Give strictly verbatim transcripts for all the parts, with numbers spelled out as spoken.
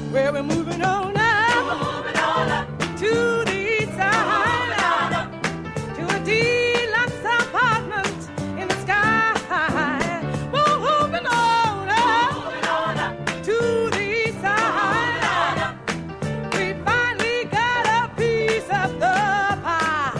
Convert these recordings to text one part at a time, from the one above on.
Well, we're moving on up, we're moving on up to the east side, to a deluxe apartment in the sky. We're moving on up, moving on up to the east side. We finally got a piece of the pie.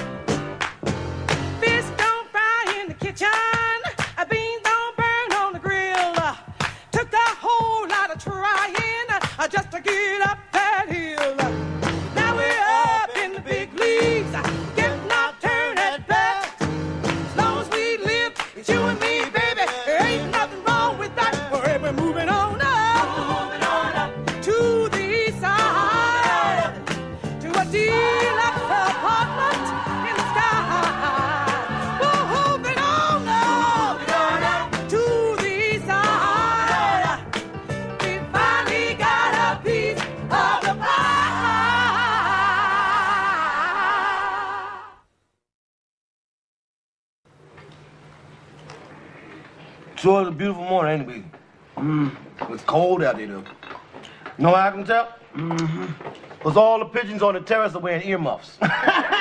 Fish don't fry in the kitchen, beans don't burn on the grill. Took a whole lot of trying just to get up that hill. Now we're up in the big leagues, getting our turn at bat. As long as we live, it's you and me, baby. There ain't nothing wrong with that. We're moving on up, moving on up to the east side, to a deluxe apartment in the sky. We're moving on up, moving on up to the east side. We finally got a piece of the pie. Sure, it's a beautiful morning, ain't it, baby? Mm. It's cold out there, though. You know how I can tell? Mm-hmm. Because all the pigeons on the terrace are wearing earmuffs. I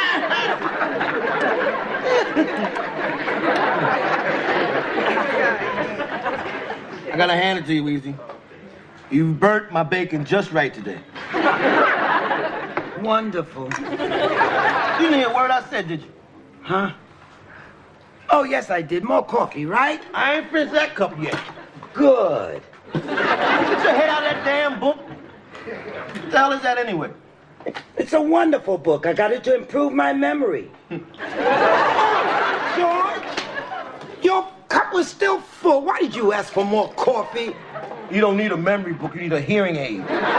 gotta hand it to you, Weezy. You burnt my bacon just right today. Wonderful. You didn't hear a word I said, did you? Huh? Oh, yes, I did. More coffee, right? I ain't finished that cup yet. Good. Get your head out of that damn book. What the hell is that anyway? It's a wonderful book. I got it to improve my memory. George, your cup was still full. Why did you ask for more coffee? You don't need a memory book. You need a hearing aid.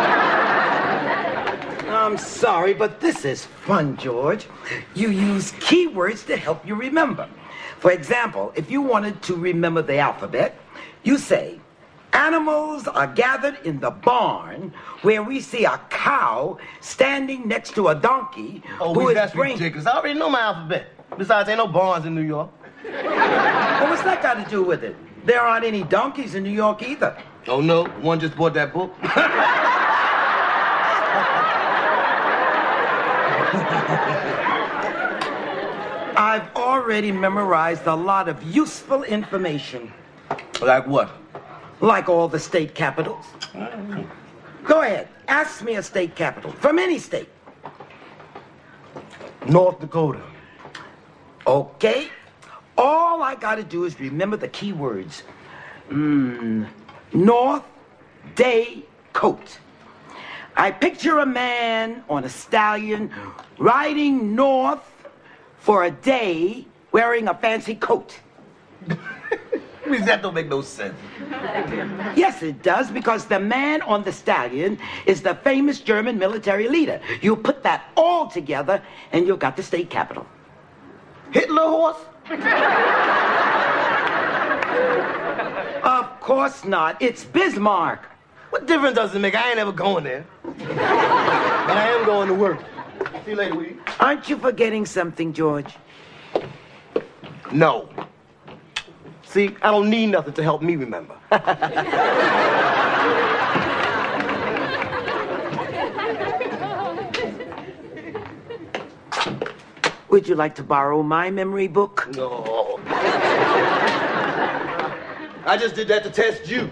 I'm sorry, but this is fun, George. You use keywords to help you remember. For example, if you wanted to remember the alphabet, you say, animals are gathered in the barn where we see a cow standing next to a donkey Oh, who we, is that's bring- ridiculous. I already know my alphabet. Besides, ain't no barns in New York. Well, what's that got to do with it? There aren't any donkeys in New York either. Oh, no? One just bought that book. I've already memorized a lot of useful information. Like what? Like all the state capitals. Go ahead. Ask me a state capital. From any state. North Dakota. Okay. All I got to do is remember the key words. Mm, North Day Coat. I picture a man on a stallion riding north for a day wearing a fancy coat. That don't make no sense. Yes, it does, because the man on the stallion is the famous German military leader. You put that all together, and you've got the state capital. Hitler horse? Of course not. It's Bismarck. What difference does it make? I ain't ever going there. But I am going to work. See you later, Weedy. Aren't you forgetting something, George? No. See, I don't need nothing to help me remember. Would you like to borrow my memory book? No. I just did that to test you.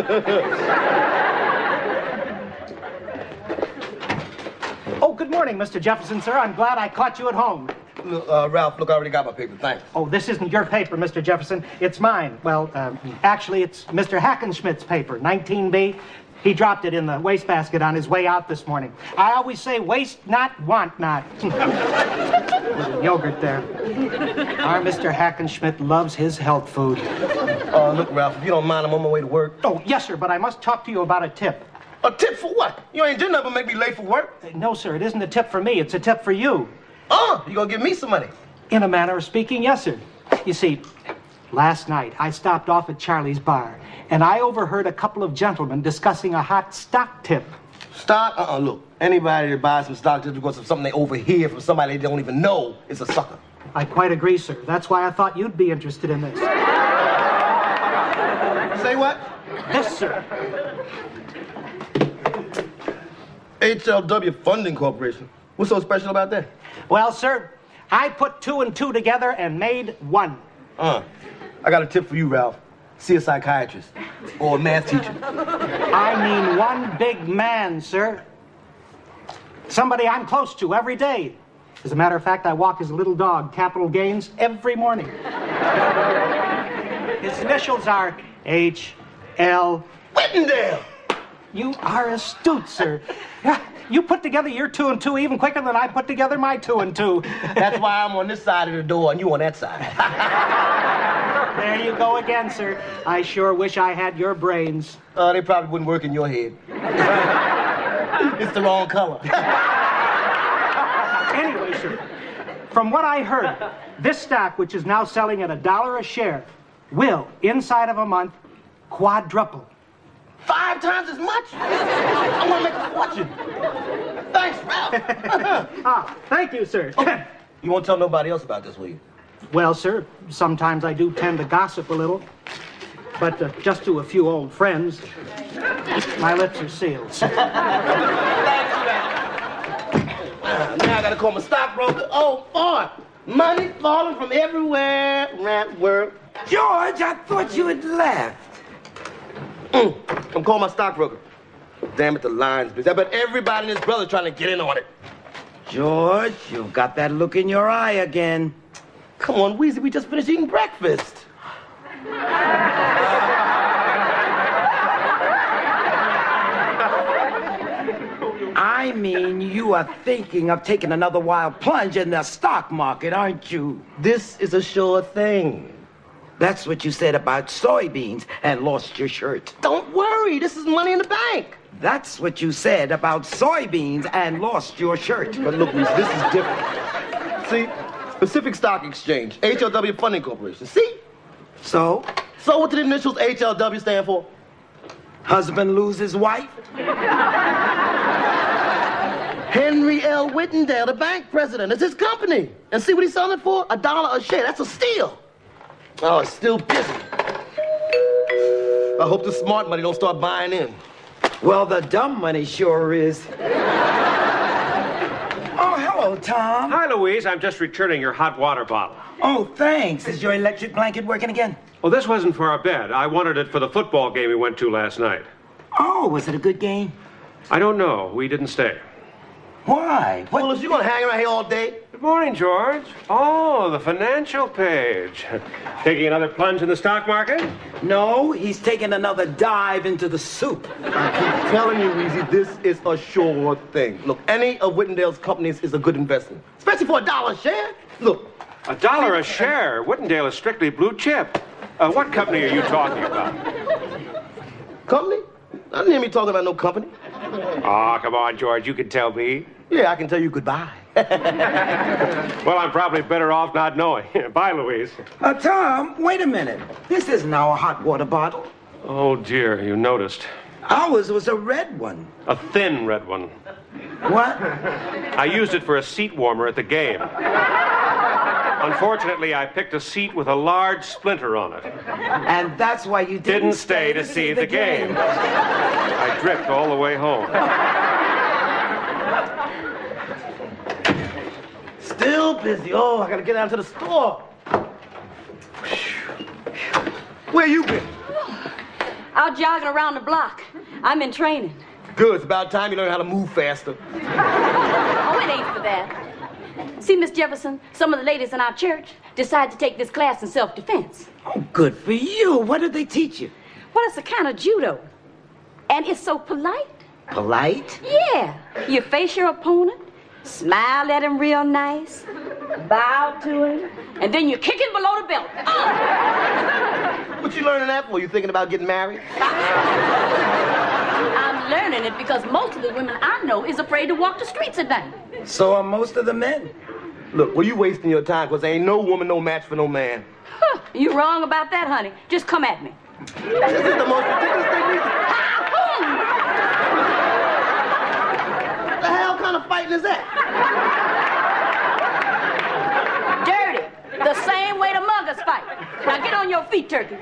Oh, good morning, Mister Jefferson, sir. I'm glad I caught you at home. Look, uh, Ralph, look, I already got my paper. Thanks. Oh, this isn't your paper, Mister Jefferson. It's mine. Well, uh, actually, it's Mister Hackenschmidt's paper, nineteen B. He dropped it in the wastebasket on his way out this morning. I always say waste not, want not. Little yogurt there. Our Mister Hackenschmidt loves his health food. Uh, look, Ralph, if you don't mind, I'm on my way to work. Oh, yes, sir, but I must talk to you about a tip. A tip for what? You ain't did nothing but make me late for work. Uh, no, sir, it isn't a tip for me. It's a tip for you. Oh, you gonna give me some money? In a manner of speaking, yes, sir. You see, last night I stopped off at Charlie's bar, and I overheard a couple of gentlemen discussing a hot stock tip. Stock? Uh-uh, look. Anybody that buys some stock just because of something they overhear from somebody they don't even know is a sucker. I quite agree, sir. That's why I thought you'd be interested in this. Say what? Yes, sir. H L W Funding Corporation. What's so special about that? Well, sir, I put two and two together and made one. Uh, I got a tip for you, Ralph. See a psychiatrist or a math teacher. I mean one big man, sir. Somebody I'm close to every day. As a matter of fact, I walk his little dog, Capital Gains, every morning. His initials are H L Whittendale! You are astute, sir. You put together your two and two even quicker than I put together my two and two. That's why I'm on this side of the door and you on that side. There you go again, sir. I sure wish I had your brains. Uh, they probably wouldn't work in your head. It's the wrong color. Anyway, sir, from what I heard, this stock, which is now selling at a dollar a share, will, inside of a month, quadruple. Five times as much? I want to make a fortune. Thanks, Ralph. Ah, thank you, sir. Okay. You won't tell nobody else about this, will you? Well, sir, sometimes I do tend to gossip a little. But uh, just to a few old friends, my lips are sealed. Thanks, Ralph. Uh, now I got to call my stockbroker. Oh, boy. Money falling from everywhere around the world. George, I thought you had left. Mm. I'm calling my stockbroker. Damn it, the line's busy. I bet everybody and his brother trying to get in on it. George, you've got that look in your eye again. Come on, Weezy, we just finished eating breakfast. I mean, you are thinking of taking another wild plunge in the stock market, aren't you? This is a sure thing. That's what you said about soybeans and lost your shirt. Don't worry, this is money in the bank. That's what you said about soybeans and lost your shirt. But look, Weezy, this is different. See? Pacific Stock Exchange, H L W Funding Corporation. See? So? So what did the initials H L W stand for? Husband loses wife? Henry L. Whittendale, the bank president. It's his company. And see what he's selling it for? A dollar a share. That's a steal. Oh, it's still busy. I hope the smart money don't start buying in. Well, the dumb money sure is. Oh, hello, Tom. Hi, Louise. I'm just returning your hot water bottle. Oh, thanks. Is your electric blanket working again? Well, this wasn't for our bed. I wanted it for the football game we went to last night. Oh, was it a good game? I don't know. We didn't stay. Why? What? Well, is you gonna hang around here all day? Good morning, George. Oh, the financial page. Taking another plunge in the stock market? No, he's taking another dive into the soup. I keep telling you, Weezy, this is a sure thing. Look, any of Whittendale's companies is a good investment, especially for a dollar a share. Look. A dollar a share? Whittendale is strictly blue chip. Uh, what company are you talking about? Company? I didn't hear me talking about no company. Oh, come on, George. You can tell me. Yeah, I can tell you goodbye. Well, I'm probably better off not knowing. Bye, Louise. Uh, Tom, wait a minute. This isn't our hot water bottle. Oh, dear. You noticed. Ours was a red one. A thin red one. What? I used it for a seat warmer at the game. Unfortunately, I picked a seat with a large splinter on it. And that's why you didn't, Didn't stay to see the game. I dripped all the way home. Still busy. Oh, I gotta get down to the store. Where you been? Out jogging around the block. I'm in training. Good. It's about time you learn how to move faster. Oh, it ain't for that. See, Miss Jefferson, some of the ladies in our church decided to take this class in self-defense. Oh, good for you. What did they teach you? Well, it's a kind of judo. And it's so polite. Polite? Yeah. You face your opponent, smile at him real nice, bow to him, and then you kick him below the belt. Oh! What you learning that for? You thinking about getting married? I'm learning it because most of the women I know is afraid to walk the streets at night. So are most of the men. Look, well, you wasting your time because there ain't no woman no match for no man. Huh, you wrong about that, honey. Just come at me. This is the most ridiculous thing we... What the hell kind of fighting is that? Dirty. The same way the muggers fight. Now get on your feet, Turkey.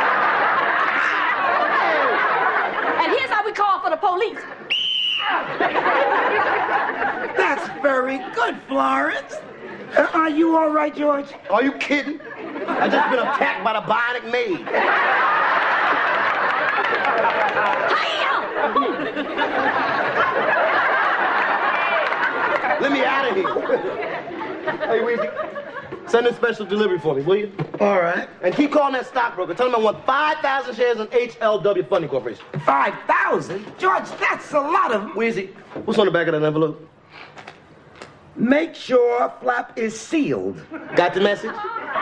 And here's how we call for the police. very good, Florence. Uh, are you all right, George? Are you kidding? I just been attacked by the bionic maid. Let me out of here. Hey, Weezy, send a special delivery for me, will you? All right. And keep calling that stockbroker. Tell him I want five thousand shares in H L W Funding Corporation. five thousand? George, that's a lot of... Weezy, what's on the back of that envelope? Make sure flap is sealed. Got the message?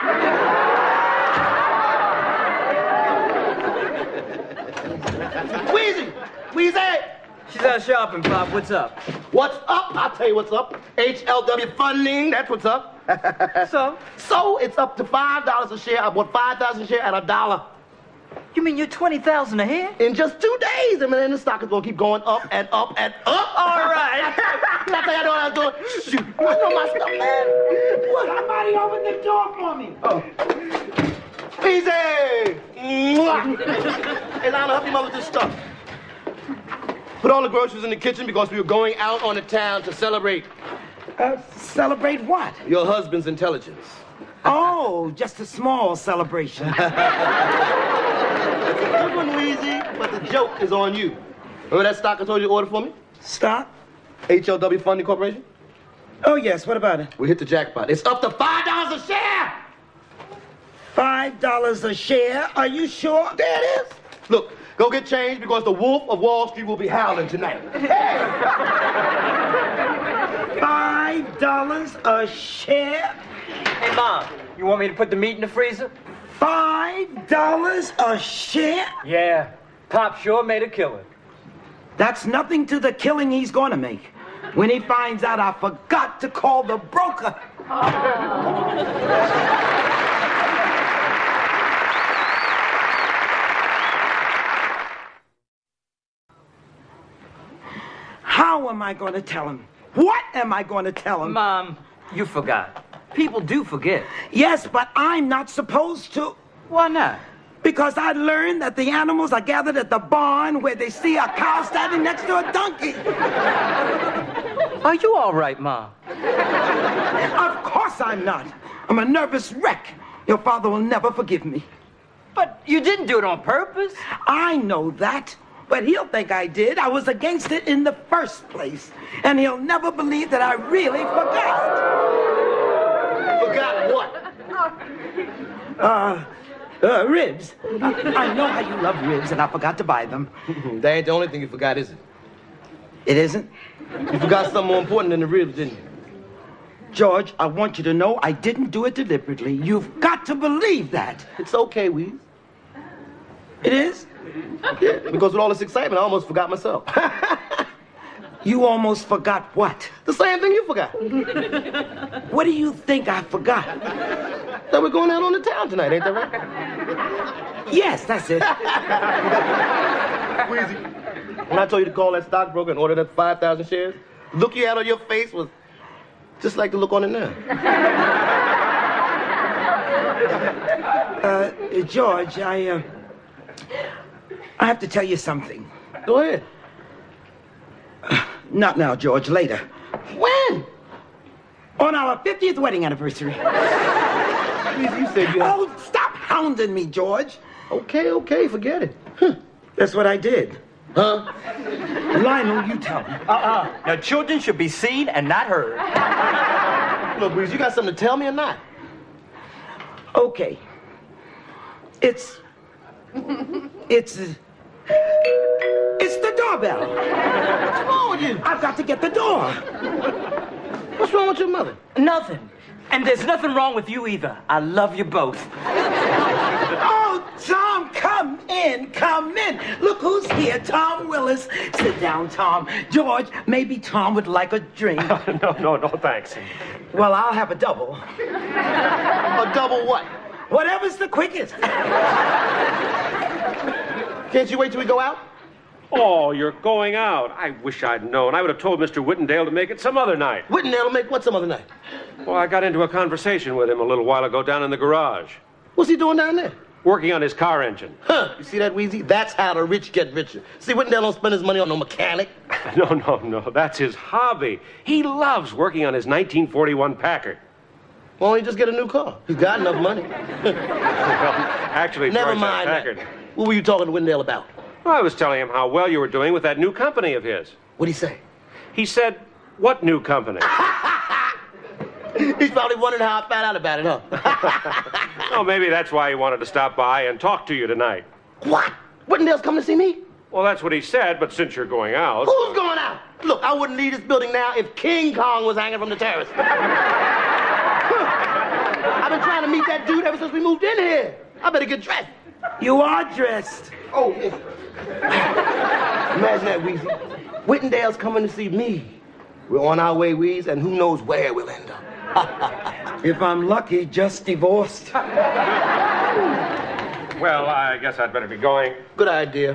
Weezy! Weezy! She's out shopping, Pop. What's up? What's up? I'll tell you what's up. H L W Funding, that's what's up. So? So, it's up to five dollars a share. I bought five thousand shares at a dollar. You mean you're twenty thousand ahead? In just two days, I mean, the stock is going to keep going up and up and up. All right. That's how I know what I was doing. Shoot, I know my stuff, man. What? Somebody open the door for me. Oh. Easy! Mwah. Hey, Lana, help me mother with this stuff. Put all the groceries in the kitchen because we were going out on the town to celebrate. Uh, celebrate what? Your husband's intelligence. Oh, just a small celebration. Good one, Weezy, but the joke is on you. Remember that stock I told you to order for me? Stock? H L W Funding Corporation? Oh, yes. What about it? We hit the jackpot. It's up to five dollars a share! Five dollars a share? Are you sure? There it is. Look, go get change because the Wolf of Wall Street will be howling tonight. Five dollars a share? Hey, Mom, you want me to put the meat in the freezer? Five dollars a share? Yeah. Pop sure made a killing. That's nothing to the killing he's going to make when he finds out I forgot to call the broker. How am I going to tell him? What am I going to tell him? Mom, you forgot. People do forget. Yes, but I'm not supposed to. Why not? Because I learned that the animals are gathered at the barn where they see a cow standing next to a donkey. Are you all right, Mom? Of course I'm not. I'm a nervous wreck. Your father will never forgive me. But you didn't do it on purpose. I know that. But he'll think I did. I was against it in the first place. And he'll never believe that I really forgot. Forgot what? Uh, uh, ribs. I, I know how you love ribs, and I forgot to buy them. That ain't the only thing you forgot, is it? It isn't? You forgot something more important than the ribs, didn't you? George, I want you to know I didn't do it deliberately. You've got to believe that. It's okay, Weez. It is? Yeah, because with all this excitement, I almost forgot myself. You almost forgot what? The same thing you forgot. What do you think I forgot? That we're going out on the town tonight, ain't that right? Yes, that's it. Weezy, when I told you to call that stockbroker and order that five thousand shares, the look you had on your face was just like the look on it now. Uh, George, I, uh, I have to tell you something. Go ahead. Uh, not now, George, later. When? On our fiftieth wedding anniversary. Weezy, you said you had... Oh, stop hounding me, George. Okay, okay, forget it. Huh. That's what I did. Huh? Lionel, you tell me. Uh-uh. Now, children should be seen and not heard. Look, Weezy, you got something to tell me or not? Okay. It's... It's... Uh, it's the doorbell. What's wrong with you? I've got to get the door. What's wrong with your mother? Nothing. And there's nothing wrong with you either. I love you both. Oh, Tom, come in, come in. Look who's here, Tom Willis. Sit down, Tom. George, maybe Tom would like a drink. no, no, no, thanks. Well, I'll have a double. A double what? Whatever's the quickest. Can't you wait till we go out? Oh, you're going out. I wish I'd known. I would have told Mister Whittendale to make it some other night. Whittendale will make what some other night? Well, I got into a conversation with him a little while ago down in the garage. What's he doing down there? Working on his car engine. Huh, you see that, Weezy? That's how the rich get richer. See, Whittendale don't spend his money on no mechanic. No, no, no. That's his hobby. He loves working on his nineteen forty-one Packard. Why don't you just get a new car? He's got enough money. Well, actually, Never George, mind that that. Packard. What were you talking to Wendell about? Well, I was telling him how well you were doing with that new company of his. What'd he say? He said, what new company? He's probably wondering how I found out about it, huh? Oh, maybe that's why he wanted to stop by and talk to you tonight. What? Wendell's coming to see me? Well, that's what he said, but since you're going out... Who's going out? Look, I wouldn't leave this building now if King Kong was hanging from the terrace. I've been trying to meet that dude ever since we moved in here. I better get dressed. You are dressed. Oh, yes. Imagine that, Weezy. Whittendale's coming to see me. We're on our way, Weez, and who knows where we'll end up. If I'm lucky, just divorced. Well, I guess I'd better be going. Good idea.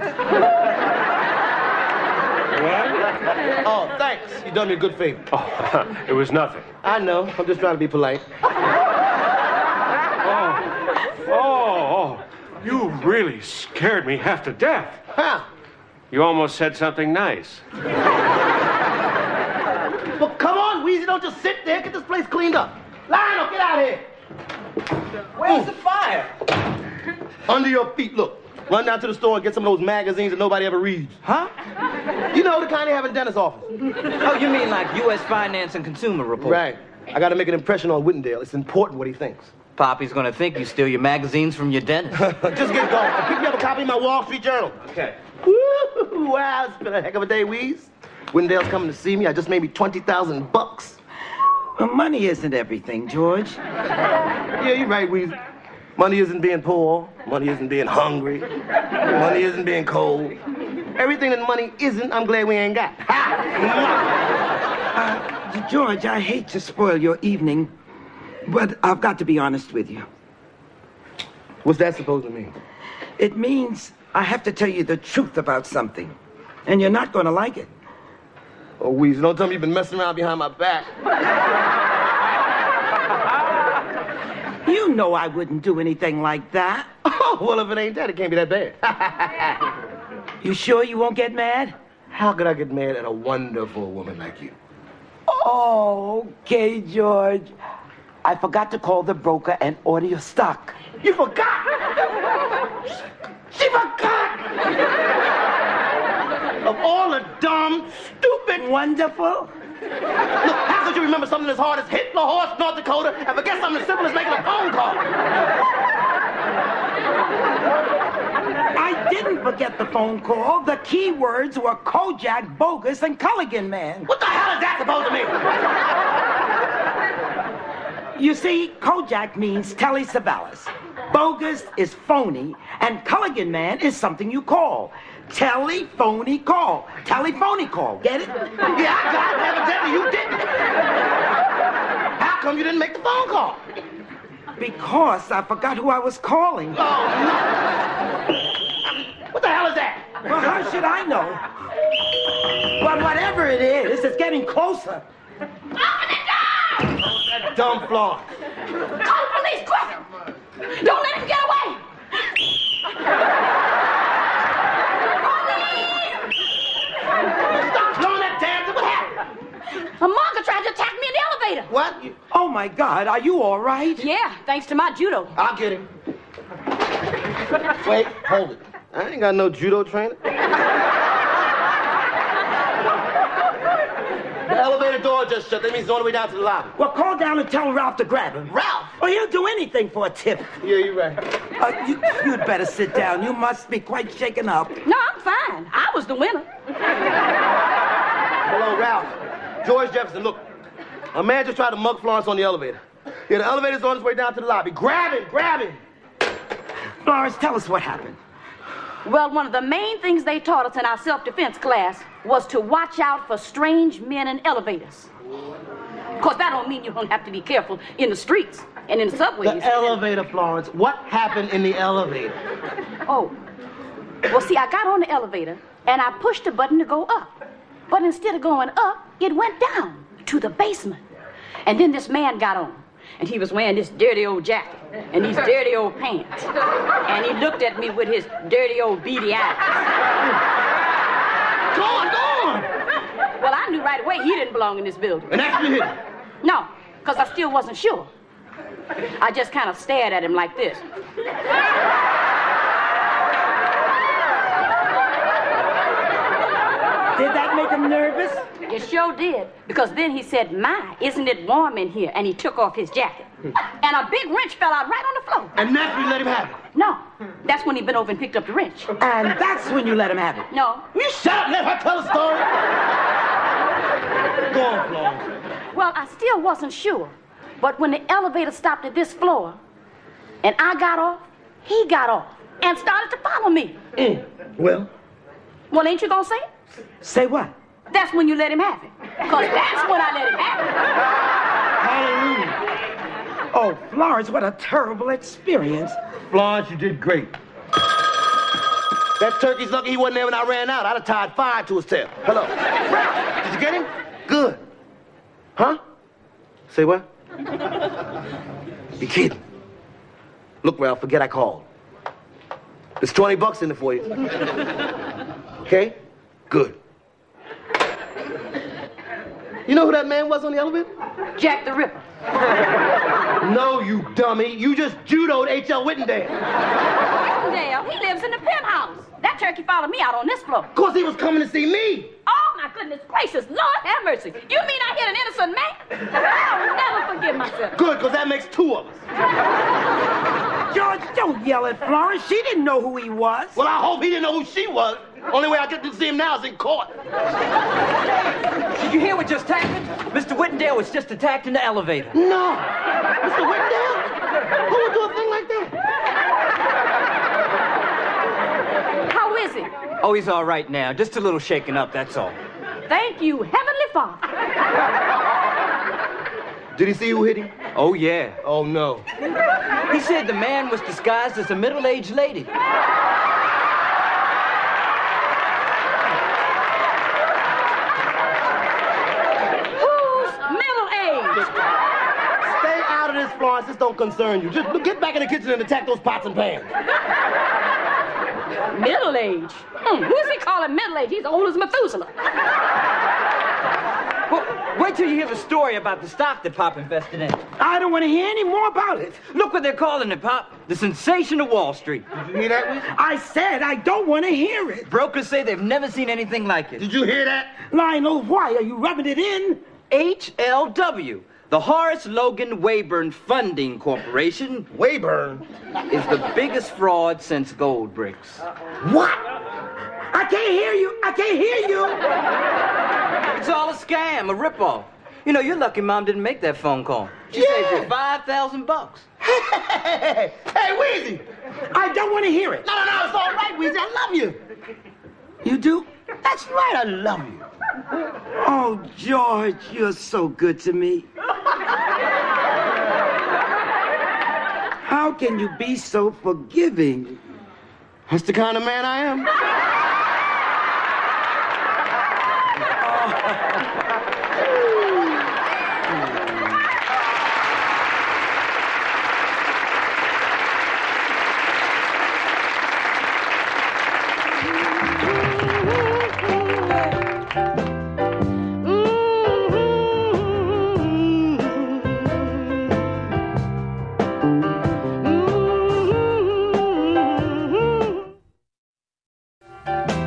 What? Oh, thanks. You done me a good favor. Oh, it was nothing. I know. I'm just trying to be polite. Oh, oh, you really scared me half to death. How? You almost said something nice. Well, come on, Weezy. Don't just sit there. Get this place cleaned up. Lionel, get out of here. Where's the fire? Under your feet, look. Run down to the store and get some of those magazines that nobody ever reads. Huh? You know, the kind they have in the dentist's office. Oh, you mean like U S Finance and Consumer Report? Right. I got to make an impression on Whittendale. It's important what he thinks. Poppy's gonna think you steal your magazines from your dentist. Just get going. And pick me up a copy of my Wall Street Journal. Okay. Woo! Wow, it's been a heck of a day, Weez. Whittendale's coming to see me. I just made me twenty thousand bucks. Well, money isn't everything, George. Yeah, you're right, Weez. Money isn't being poor. Money isn't being hungry. Money isn't being cold. Everything that money isn't, I'm glad we ain't got. Uh, George, I hate to spoil your evening, but I've got to be honest with you. What's that supposed to mean? It means I have to tell you the truth about something, and you're not going to like it. Oh, Weez, don't tell me you've been messing around behind my back. You know I wouldn't do anything like that. Oh, well, if it ain't that, it can't be that bad. You sure you won't get mad? How could I get mad at a wonderful woman like you? Oh, okay, George. I forgot to call the broker and order your stock. You forgot? She forgot! Of all the dumb, stupid... Wonderful. Look, how could you remember something as hard as Hitler, Horse, North Dakota, and forget something as simple as making a phone call? I didn't forget the phone call. The key words were Kojak, Bogus, and Culligan Man. What the hell is that supposed to mean? You see, Kojak means Telly Savalas. Bogus is phony, and Culligan Man is something you call. Telephony call. Telephony call. Get it? Yeah, I got it. Evidently you didn't. How come you didn't make the phone call? Because I forgot who I was calling. Oh, no. What the hell is that? Well, how should I know? But whatever it is, it's getting closer. Open the door! That dumb Florence. Call the police, quick! Don't let him get away! Stop blowing that damn thing. What happened? A monker tried to attack me in the elevator. What? You... Oh, my God. Are you all right? Yeah, thanks to my judo. I'll get him. Wait, hold it. I ain't got no judo training. The elevator door just shut. That means it's on the way down to the lobby. Well, call down and tell Ralph to grab him. Ralph? Oh, he'll do anything for a tip. Yeah, you're right. Uh, you, you'd better sit down. You must be quite shaken up. No, I'm fine. I was the winner. Hello, Ralph. George Jefferson, look. A man just tried to mug Florence on the elevator. Yeah, the elevator's on its way down to the lobby. Grab him, grab him. Florence, tell us what happened. Well, one of the main things they taught us in our self-defense class was to watch out for strange men in elevators. Of course, that don't mean you don't have to be careful in the streets and in the subways. The elevator, Florence. What happened in the elevator? Oh. Well, see, I got on the elevator, and I pushed the button to go up. But instead of going up, it went down to the basement. And then this man got on, and he was wearing this dirty old jacket and these dirty old pants. And he looked at me with his dirty old beady eyes. Go on, go on. didn't belong in this building. And that's you hit him? No, because I still wasn't sure. I just kind of stared at him like this. Did that make him nervous? It sure did, because then he said, "My, isn't it warm in here?" And he took off his jacket. And a big wrench fell out right on the floor. And that's when you let him have it? No, that's when he bent over and picked up the wrench. And that's when you let him have it? No. Will you shut up and let her tell the story? Go on, Florence. Well, I still wasn't sure. But when the elevator stopped at this floor, and I got off, he got off and started to follow me. Mm. Well? Well, ain't you gonna say it? Say what? That's when you let him have it. Because that's when I let him have it. Hallelujah. Oh, Florence, what a terrible experience. Florence, you did great. That turkey's lucky he wasn't there when I ran out. I'd have tied fire to his tail. Hello. Did you get him? Good. Huh? Say what? You kidding. Look, Ralph, forget I called. There's twenty bucks in it for you. Okay? Good. You know who that man was on the elevator? Jack the Ripper. No, you dummy. You just judoed H L Whittendale. Whittendale? He lives in the penthouse. That turkey followed me out on this floor. Of course he was coming to see me. Oh, my goodness gracious. Lord have mercy. You mean I hit an innocent man? I'll never forgive myself. Good, because that makes two of us. George, don't yell at Florence. She didn't know who he was. Well, I hope he didn't know who she was. Only way I get to see him now is in court. Did you hear what just happened? Mister Whittendale was just attacked in the elevator. No. Mister Whittendale? Who would do a thing like that? How is he? Oh, he's all right now. Just a little shaken up, that's all. Thank you, Heavenly Father. Did he see who hit him? Oh, yeah. Oh, no. He said the man was disguised as a middle-aged lady. Stay out of this, Florence. This don't concern you. Just get back in the kitchen and attack those pots and pans. Middle age? Hmm, who's he calling middle age? He's old as Methuselah. Well, wait till you hear the story about the stock that Pop invested in. I don't want to hear any more about it. Look what they're calling it, Pop. The sensation of Wall Street. Did you hear that, Wiz? I said I don't want to hear it. Brokers say they've never seen anything like it. Did you hear that? Lionel, why are you rubbing it in? H L W, the Horace Logan Wayburn Funding Corporation, Wayburn? is the biggest fraud since gold bricks. What? I can't hear you. I can't hear you. It's all a scam, a ripoff. You know, you're lucky Mom didn't make that phone call. She Yeah. saved you five thousand bucks. Hey, hey, hey, Weezy! I don't want to hear it. No, no, no, it's all right, Weezy. I love you. You do? That's right, I love you. Oh, George, you're so good to me. How can you be so forgiving? That's the kind of man I am.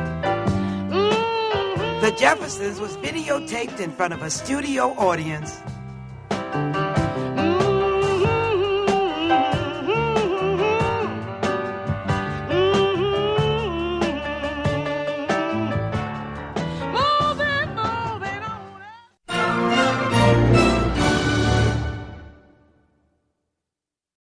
The Jeffersons was videotaped in front of a studio audience.